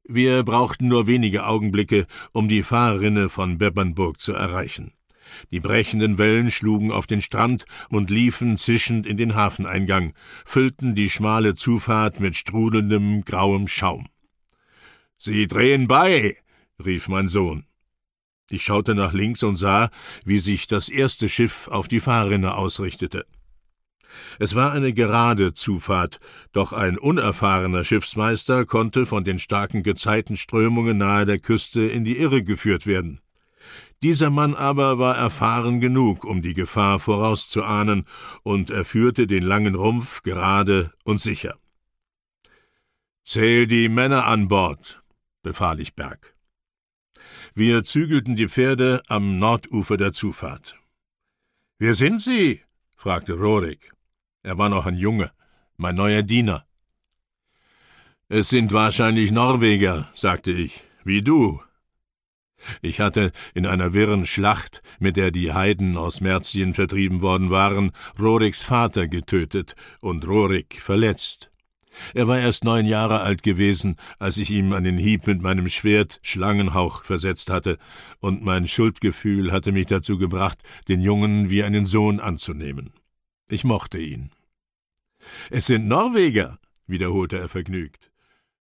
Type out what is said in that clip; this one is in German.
Wir brauchten nur wenige Augenblicke, um die Fahrrinne von Bebbanburg zu erreichen. Die brechenden Wellen schlugen auf den Strand und liefen zischend in den Hafeneingang, füllten die schmale Zufahrt mit strudelndem, grauem Schaum. »Sie drehen bei«, rief mein Sohn. Ich schaute nach links und sah, wie sich das erste Schiff auf die Fahrrinne ausrichtete. Es war eine gerade Zufahrt, doch ein unerfahrener Schiffsmeister konnte von den starken Gezeitenströmungen nahe der Küste in die Irre geführt werden. Dieser Mann aber war erfahren genug, um die Gefahr vorauszuahnen, und er führte den langen Rumpf gerade und sicher. »Zähl die Männer an Bord«, befahl ich Berg. Wir zügelten die Pferde am Nordufer der Zufahrt. »Wer sind Sie?« fragte Rorik. Er war noch ein Junge, mein neuer Diener. »Es sind wahrscheinlich Norweger«, sagte ich, »wie du.« Ich hatte in einer wirren Schlacht, mit der die Heiden aus Mertien vertrieben worden waren, Roriks Vater getötet und Rorik verletzt. Er war erst 9 Jahre alt gewesen, als ich ihm einen Hieb mit meinem Schwert Schlangenhauch versetzt hatte, und mein Schuldgefühl hatte mich dazu gebracht, den Jungen wie einen Sohn anzunehmen. Ich mochte ihn. »Es sind Norweger«, wiederholte er vergnügt.